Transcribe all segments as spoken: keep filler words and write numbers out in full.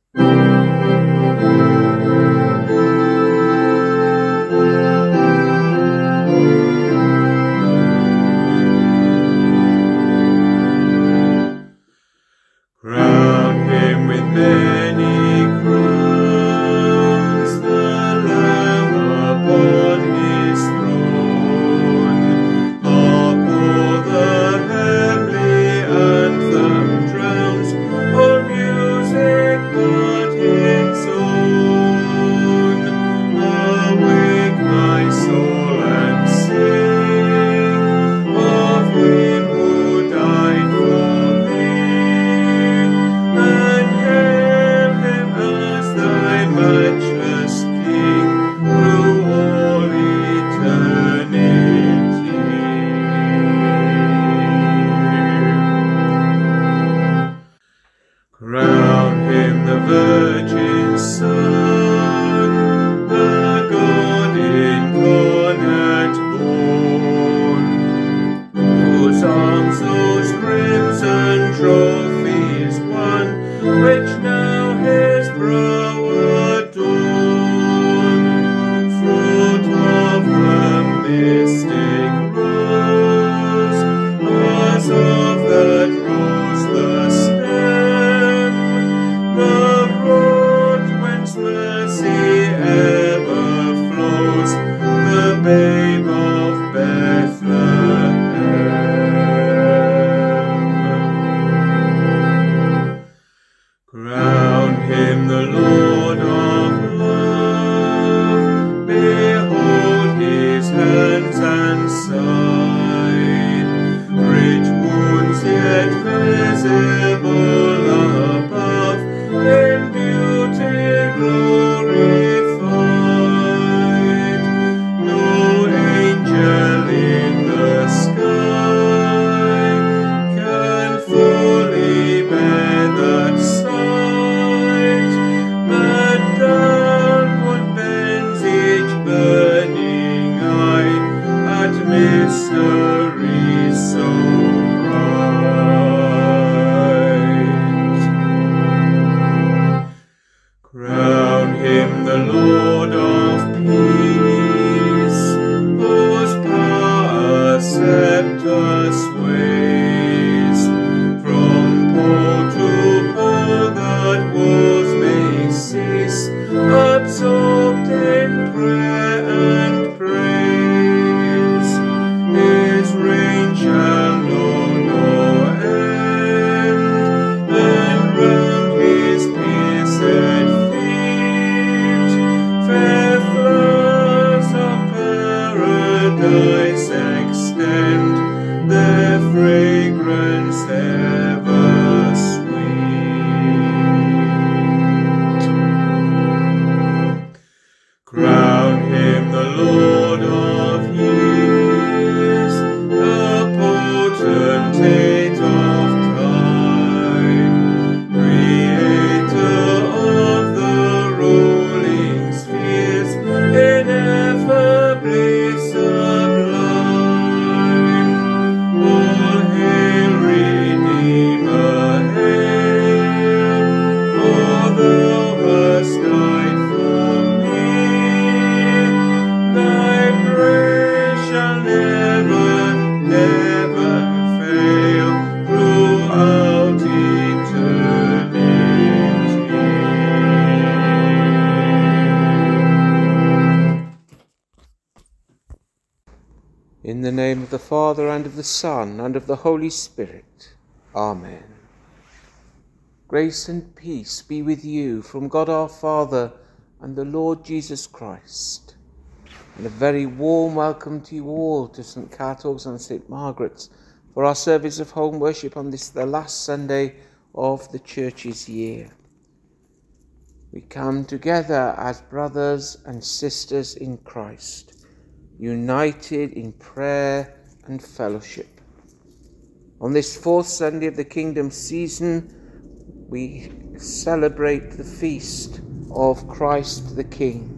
In the name of the Father, and of the Son, and of the Holy Spirit. Amen. Grace and peace be with you from God our Father and the Lord Jesus Christ. And a very warm welcome to you all to St Catherine's and St Margaret's for our service of home worship on this, the last Sunday of the Church's year. We come together as brothers and sisters in Christ, united in prayer and fellowship. On this fourth Sunday of the Kingdom season, we celebrate the feast of Christ the King.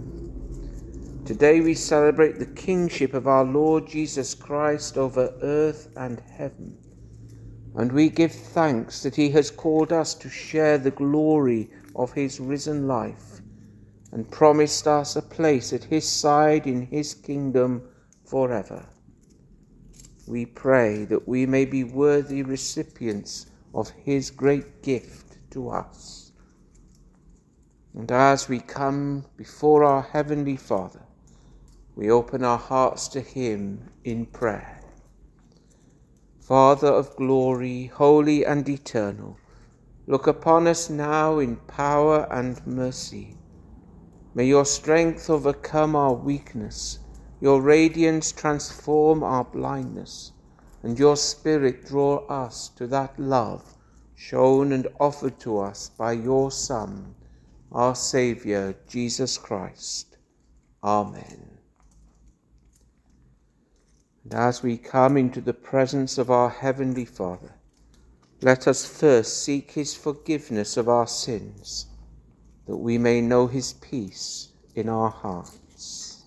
Today we celebrate the kingship of our Lord Jesus Christ over earth and heaven, and we give thanks that he has called us to share the glory of his risen life and promised us a place at his side in his kingdom forever. We pray that we may be worthy recipients of his great gift to us. And as we come before our Heavenly Father, we open our hearts to him in prayer. Father of glory, holy and eternal, look upon us now in power and mercy. May your strength overcome our weakness, your radiance transform our blindness, and your Spirit draw us to that love shown and offered to us by your Son, our Saviour, Jesus Christ. Amen. And as we come into the presence of our Heavenly Father, let us first seek his forgiveness of our sins, that we may know his peace in our hearts.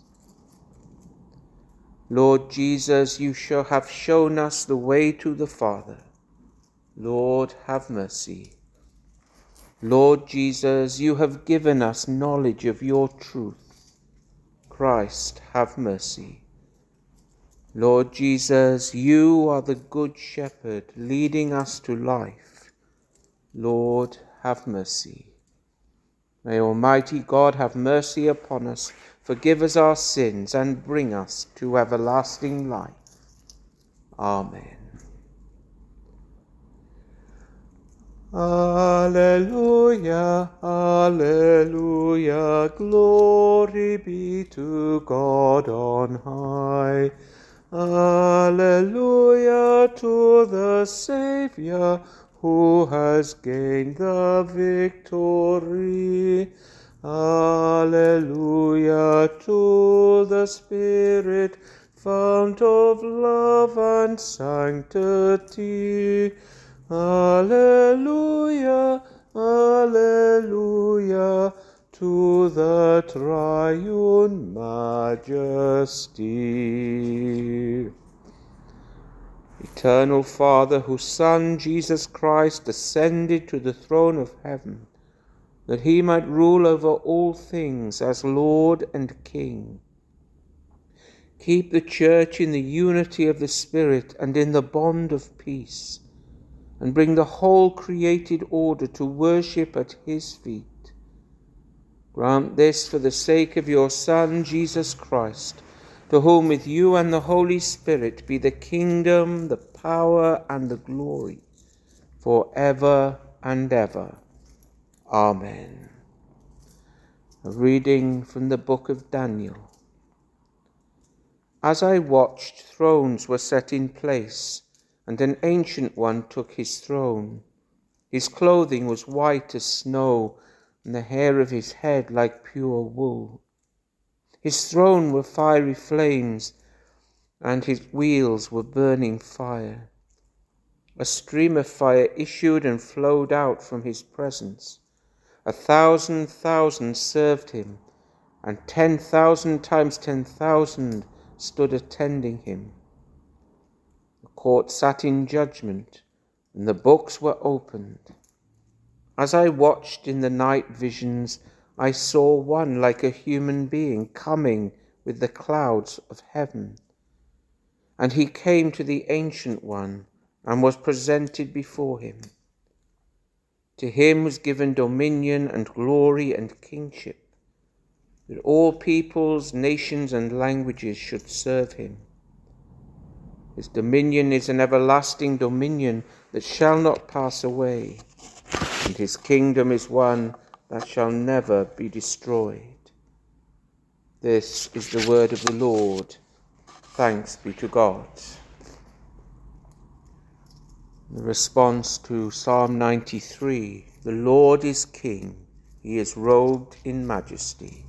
Lord Jesus, you shall have shown us the way to the Father. Lord, have mercy. Lord Jesus, you have given us knowledge of your truth. Christ, have mercy. Lord Jesus, you are the good shepherd leading us to life. Lord, have mercy. May Almighty God have mercy upon us, forgive us our sins, and bring us to everlasting life. Amen. Alleluia, alleluia, glory be to God on high. Alleluia to the Saviour who has gained the victory. Alleluia to the Spirit, fount of love and sanctity. Alleluia, alleluia to the triune majesty. Eternal Father, whose Son Jesus Christ ascended to the throne of heaven, that he might rule over all things as Lord and King, keep the Church in the unity of the Spirit and in the bond of peace, and bring the whole created order to worship at his feet. Grant this for the sake of your Son, Jesus Christ, to whom with you and the Holy Spirit be the kingdom, the power, and the glory, for ever and ever. Amen. A reading from the book of Daniel. As I watched, thrones were set in place, and an ancient one took his throne. His clothing was white as snow, and the hair of his head like pure wool. His throne were fiery flames, and his wheels were burning fire. A stream of fire issued and flowed out from his presence. A thousand thousand served him, and ten thousand times ten thousand stood attending him. The court sat in judgment, and the books were opened. As I watched in the night visions, I saw one like a human being coming with the clouds of heaven. And he came to the Ancient One and was presented before him. To him was given dominion and glory and kingship, that all peoples, nations, and languages should serve him. His dominion is an everlasting dominion that shall not pass away, and his kingdom is one that shall never be destroyed. This is the word of the Lord. Thanks be to God. The response to Psalm ninety-three, the Lord is King, he is robed in majesty.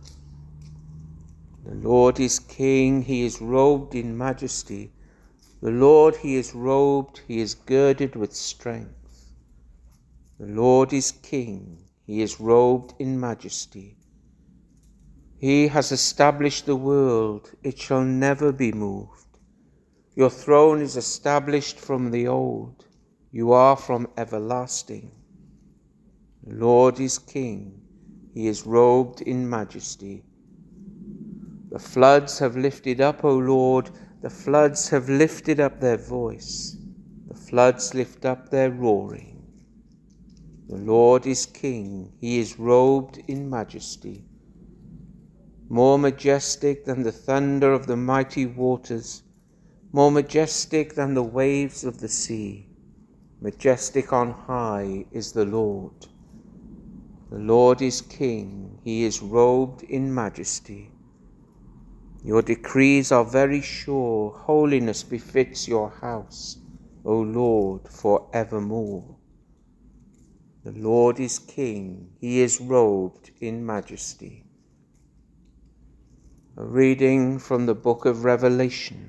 The Lord is King, he is robed in majesty. The Lord, he is robed, he is girded with strength. The Lord is King, he is robed in majesty. He has established the world, it shall never be moved. Your throne is established from the old, you are from everlasting. The Lord is King. He is robed in majesty. The floods have lifted up, O Lord, the floods have lifted up their voice. The floods lift up their roaring. The Lord is King. He is robed in majesty. More majestic than the thunder of the mighty waters, more majestic than the waves of the sea. Majestic on high is the Lord. The Lord is King. He is robed in majesty. Your decrees are very sure. Holiness befits your house, O Lord, for evermore. The Lord is King. He is robed in majesty. A reading from the book of Revelation.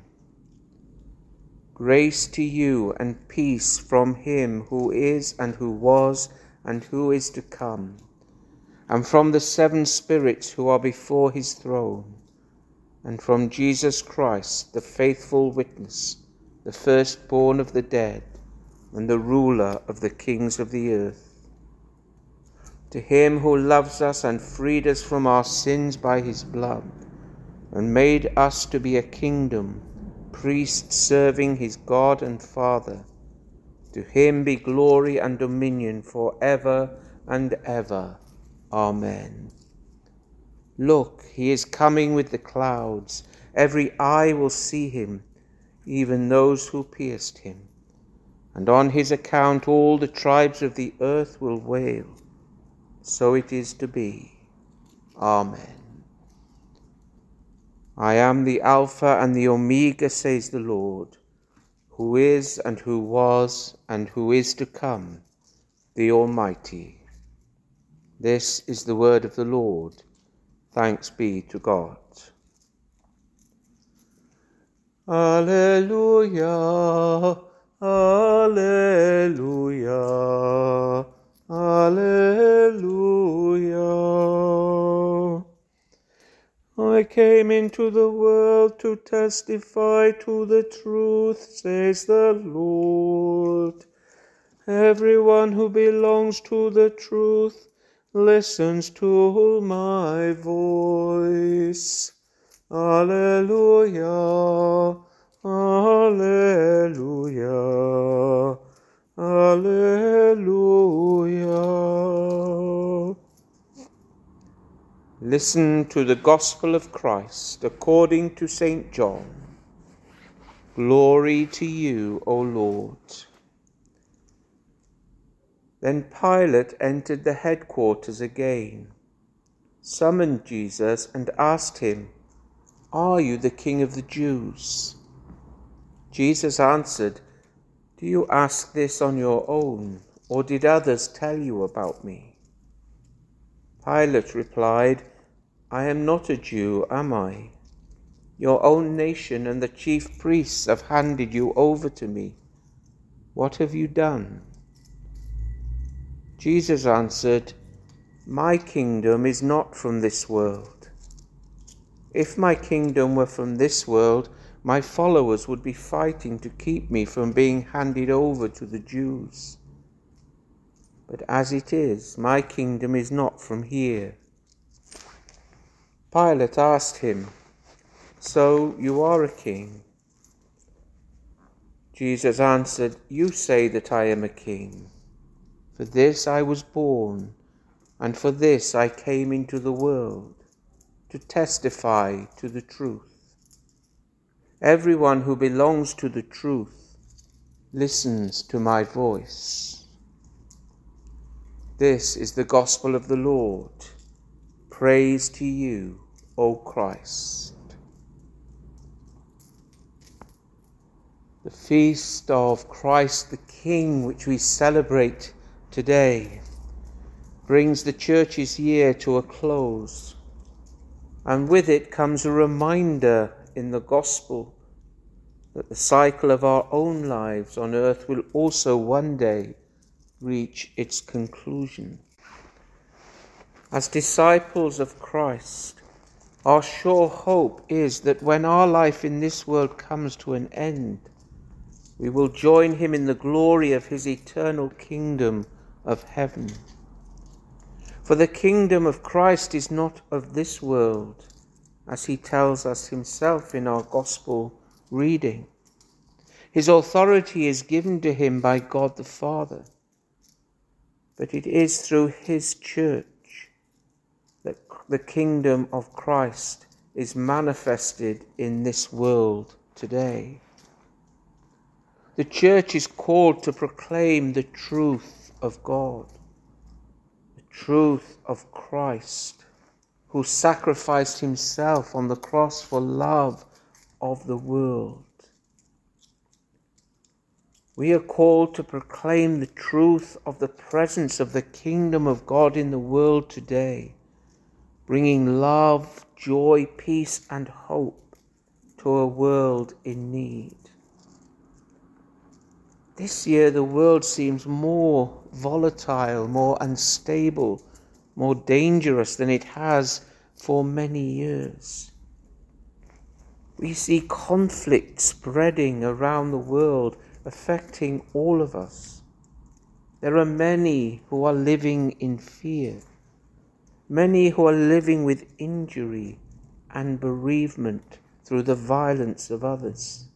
Grace to you and peace from him who is and who was and who is to come, and from the seven spirits who are before his throne, and from Jesus Christ, the faithful witness, the firstborn of the dead, and the ruler of the kings of the earth. To him who loves us and freed us from our sins by his blood, and made us to be a kingdom, priests serving his God and Father, to him be glory and dominion for ever and ever. Amen. Look, he is coming with the clouds. Every eye will see him, even those who pierced him. And on his account all the tribes of the earth will wail. So it is to be. Amen. I am the Alpha and the Omega, says the Lord, who is and who was and who is to come, the Almighty. This is the word of the Lord. Thanks be to God. Alleluia, alleluia, alleluia. I came into the world to testify to the truth, says the Lord. Everyone who belongs to the truth listens to my voice. Alleluia, alleluia, alleluia. Listen to the Gospel of Christ according to Saint John. Glory to you, O Lord. Then Pilate entered the headquarters again, summoned Jesus and asked him, "Are you the King of the Jews?" Jesus answered, "Do you ask this on your own, or did others tell you about me?" Pilate replied, "I am not a Jew, am I? Your own nation and the chief priests have handed you over to me. What have you done?" Jesus answered, "My kingdom is not from this world. If my kingdom were from this world, my followers would be fighting to keep me from being handed over to the Jews. But as it is, my kingdom is not from here." Pilate asked him, "So you are a king?" Jesus answered, "You say that I am a king. For this I was born, and for this I came into the world, to testify to the truth. Everyone who belongs to the truth listens to my voice." This is the gospel of the Lord. Praise to you, O Christ. The feast of Christ the King, which we celebrate today, brings the Church's year to a close, and with it comes a reminder in the Gospel that the cycle of our own lives on earth will also one day reach its conclusion. As disciples of Christ, our sure hope is that when our life in this world comes to an end, we will join him in the glory of his eternal kingdom of heaven. For the kingdom of Christ is not of this world, as he tells us himself in our gospel reading. His authority is given to him by God the Father, but it is through his church that the kingdom of Christ is manifested in this world today. The church is called to proclaim the truth of God, the truth of Christ, who sacrificed himself on the cross for love of the world. We are called to proclaim the truth of the presence of the kingdom of God in the world today, bringing love, joy, peace, and hope to a world in need. This year the world seems more volatile, more unstable, more dangerous than it has for many years. We see conflict spreading around the world, affecting all of us. There are many who are living in fear, many who are living with injury and bereavement through the violence of others.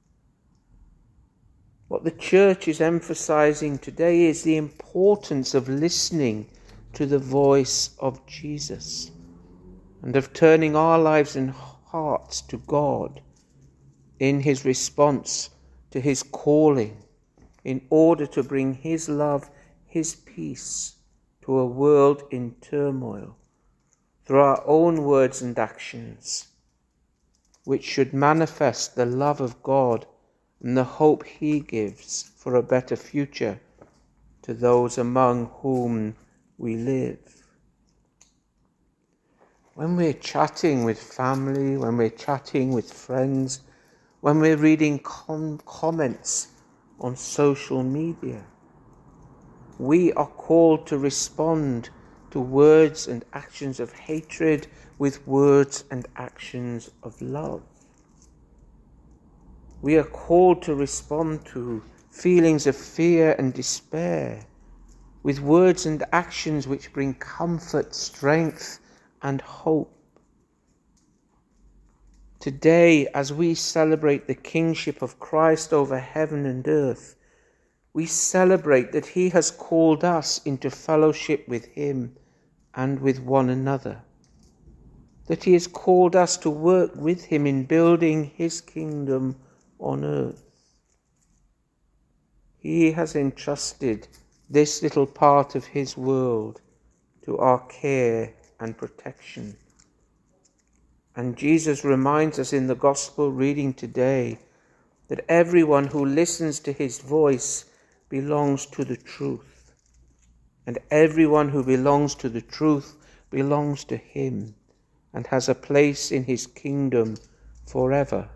What the church is emphasizing today is the importance of listening to the voice of Jesus and of turning our lives and hearts to God in his response to his calling, in order to bring his love, his peace to a world in turmoil through our own words and actions, which should manifest the love of God and the hope he gives for a better future to those among whom we live. When we're chatting with family, when we're chatting with friends, when we're reading com- comments on social media, we are called to respond to words and actions of hatred with words and actions of love. We are called to respond to feelings of fear and despair with words and actions which bring comfort, strength, and hope. Today, as we celebrate the kingship of Christ over heaven and earth, we celebrate that he has called us into fellowship with him and with one another, that he has called us to work with him in building his kingdom on earth. He has entrusted this little part of his world to our care and protection. And Jesus reminds us in the gospel reading today that everyone who listens to his voice belongs to the truth. And everyone who belongs to the truth belongs to him and has a place in his kingdom forever.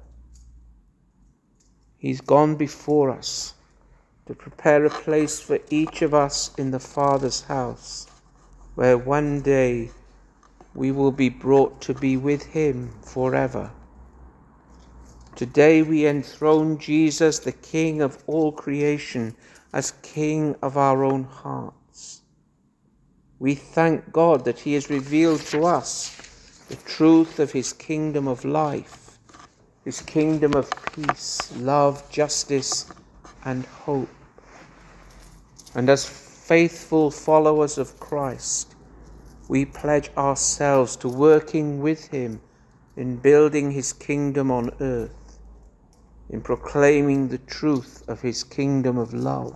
He's gone before us to prepare a place for each of us in the Father's house, where one day we will be brought to be with him forever. Today we enthrone Jesus, the King of all creation, as King of our own hearts. We thank God that he has revealed to us the truth of his kingdom of life, his kingdom of peace, love, justice, and hope. And as faithful followers of Christ, we pledge ourselves to working with him in building his kingdom on earth, in proclaiming the truth of his kingdom of love.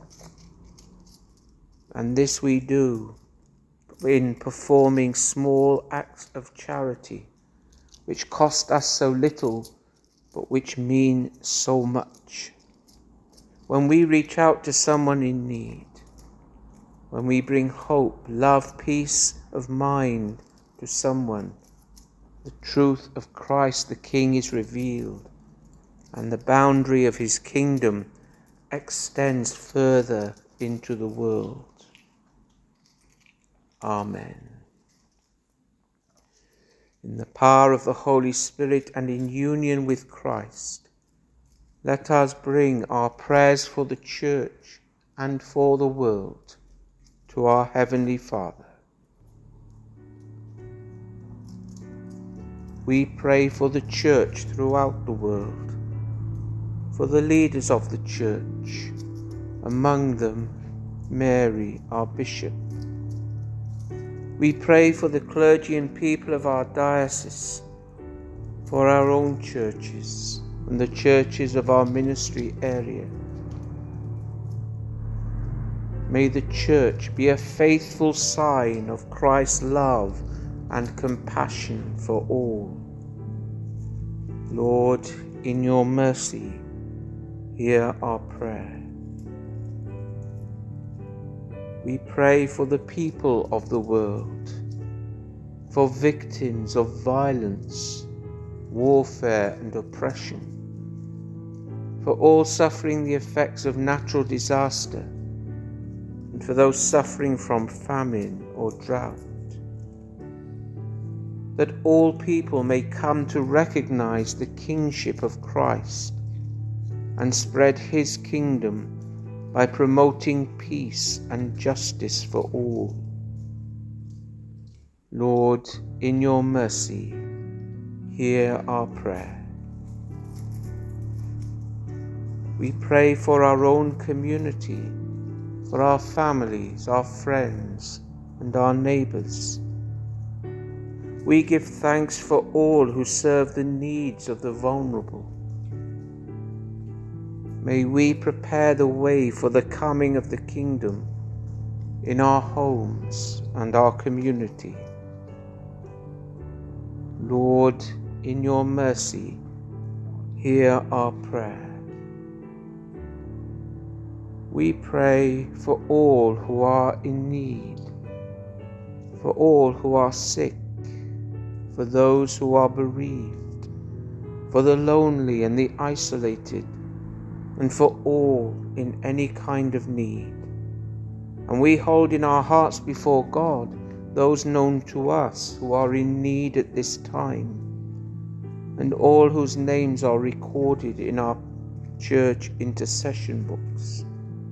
And this we do in performing small acts of charity, which cost us so little, but which mean so much. When we reach out to someone in need, when we bring hope, love, peace of mind to someone, the truth of Christ the King is revealed, and the boundary of his kingdom extends further into the world. Amen. In the power of the Holy Spirit and in union with Christ, let us bring our prayers for the church and for the world to our Heavenly Father. we pray for the Church throughout the world, for the leaders of the Church, among them Mary, our Bishop. We pray for the clergy and people of our diocese, for our own churches and the churches of our ministry area. May the Church be a faithful sign of Christ's love and compassion for all. Lord, in your mercy, hear our prayer. We pray for the people of the world, for victims of violence, warfare and oppression, for all suffering the effects of natural disaster, and for those suffering from famine or drought, that all people may come to recognize the kingship of Christ and spread his kingdom by promoting peace and justice for all. Lord, in your mercy, hear our prayer. We pray for our own community, for our families, our friends, and our neighbors. We give thanks for all who serve the needs of the vulnerable. May we prepare the way for the coming of the kingdom in our homes and our community. Lord, in your mercy, hear our prayer. We pray for all who are in need, for all who are sick, for those who are bereaved, for the lonely and the isolated, and for all in any kind of need. And we hold in our hearts before God those known to us who are in need at this time, and all whose names are recorded in our church intercession books.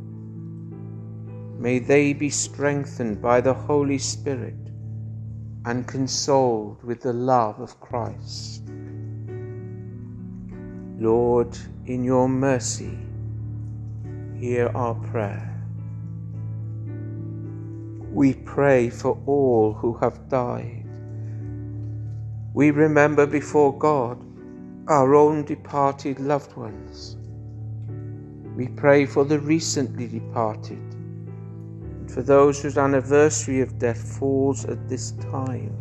May they be strengthened by the Holy Spirit and consoled with the love of Christ. Lord, in your mercy, hear our prayer. We pray for all who have died. We remember before God our own departed loved ones. We pray for the recently departed, and for those whose anniversary of death falls at this time.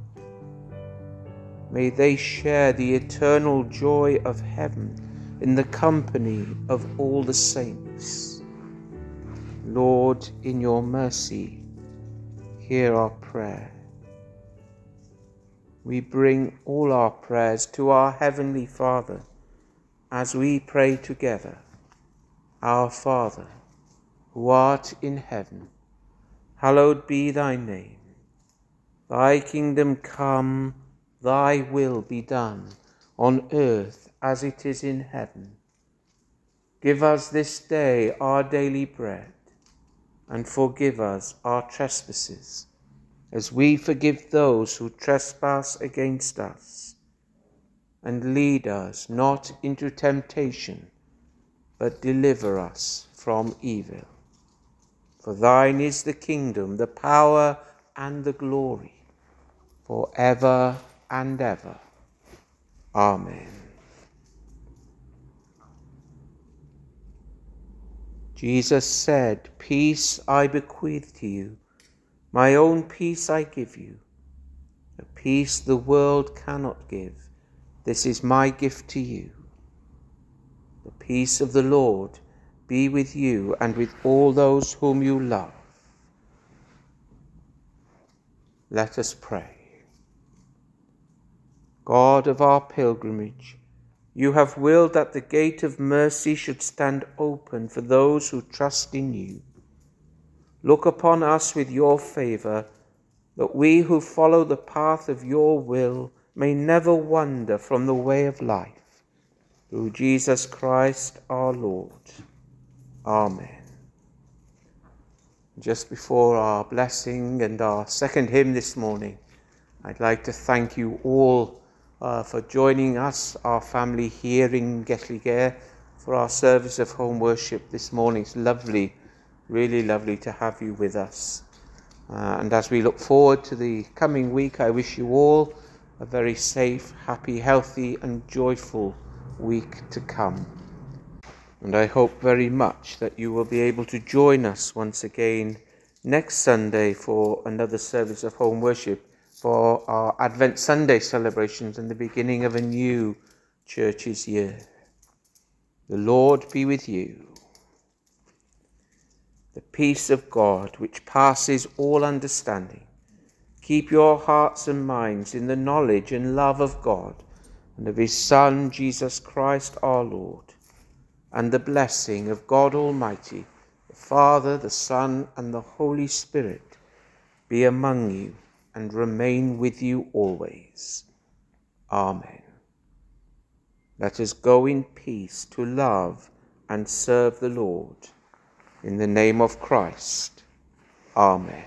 May they share the eternal joy of heaven in the company of all the saints. Lord, in your mercy, hear our prayer. We bring all our prayers to our Heavenly Father as we pray together. Our Father, who art in heaven, hallowed be thy name. Thy kingdom come, thy will be done, on earth as it is in heaven. Give us this day our daily bread, and forgive us our trespasses, as we forgive those who trespass against us. And lead us not into temptation, but deliver us from evil. For thine is the kingdom, the power, and the glory, for ever and ever. Amen. Jesus said, "Peace I bequeath to you, my own peace I give you. A peace the world cannot give, this is my gift to you. The peace of the Lord be with you and with all those whom you love." Let us pray. God of our pilgrimage, you have willed that the gate of mercy should stand open for those who trust in you. Look upon us with your favour, that we who follow the path of your will may never wander from the way of life. Through Jesus Christ our Lord. Amen. Just before our blessing and our second hymn this morning, I'd like to thank you all uh, for joining us, our family here in Gelligare, for our service of home worship this morning. It's lovely, really lovely to have you with us. Uh, and as we look forward to the coming week, I wish you all a very safe, happy, healthy and joyful week to come. And I hope very much that you will be able to join us once again next Sunday for another service of home worship, for our Advent Sunday celebrations and the beginning of a new church's year. The Lord be with you. The peace of God, which passes all understanding, keep your hearts and minds in the knowledge and love of God and of his Son, Jesus Christ our Lord. And the blessing of God Almighty, the Father, the Son, and the Holy Spirit be among you and remain with you always. Amen. Let us go in peace to love and serve the Lord. In the name of Christ. Amen.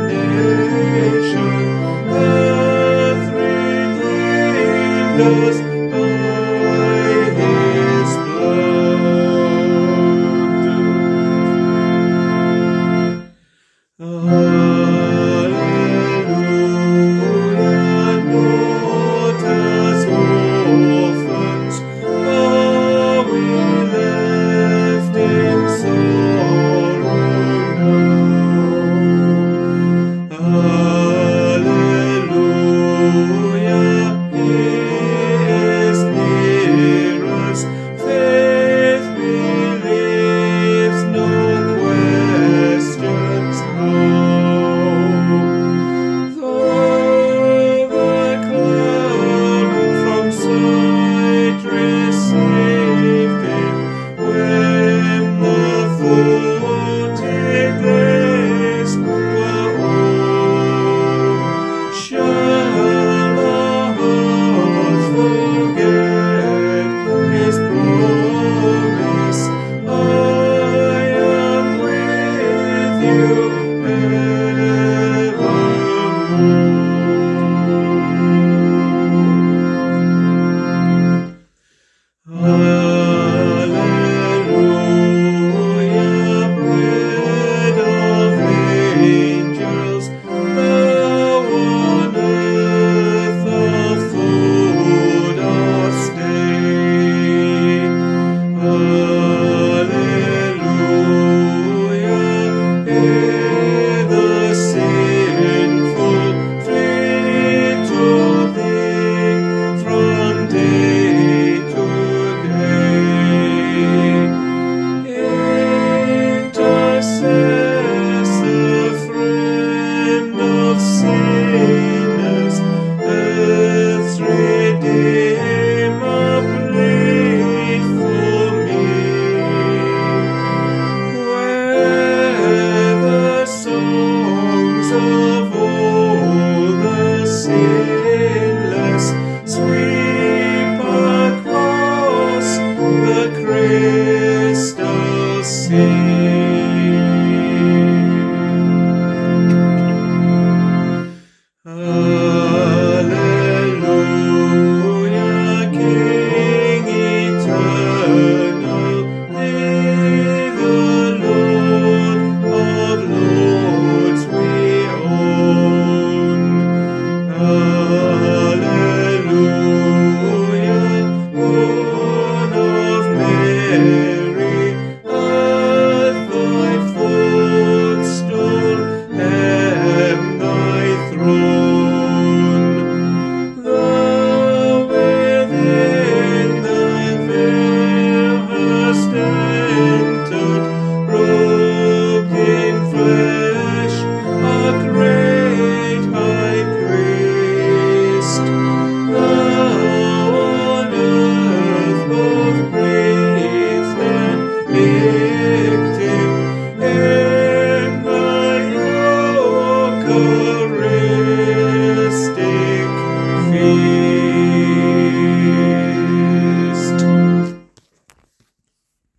Does